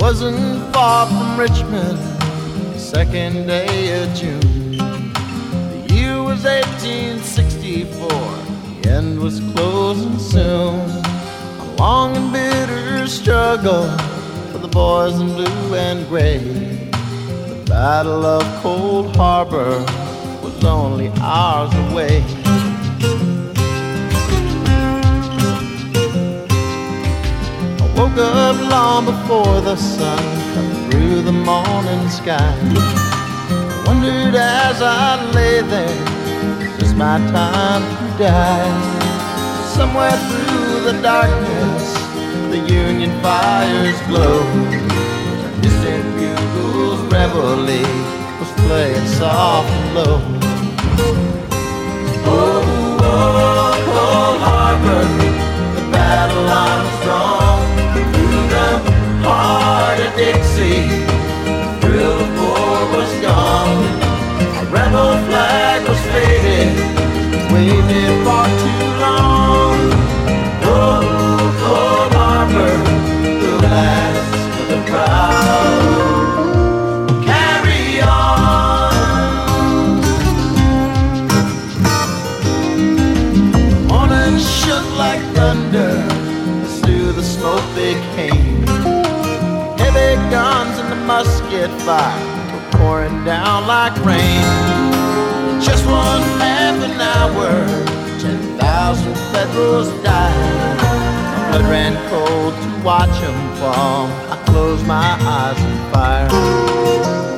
wasn't far from Richmond, the second day of June. The year was 1864, the end was closing soon. A long and bitter struggle for the boys in blue and gray. The Battle of Cold Harbor was only hours away. Woke up long before the sun cut through the morning sky. I wondered as I lay there, is this my time to die? Somewhere through the darkness, the Union fires glow. Distant bugles reveille was playing soft and low. Oh, oh, Cold Harbor, the battle line was strong. Heart of Dixie, the thrill of war was gone. Our rebel flag was faded, waved far too long. Oh, Cold Harbor, the last of the proud. Carry on. The morning shook like thunder as through the smoke they came. Heavy guns and the musket fire were pouring down like rain. In just 1/2 an hour, 10,000 Federals died. My blood ran cold to watch them fall. I closed my eyes in fire.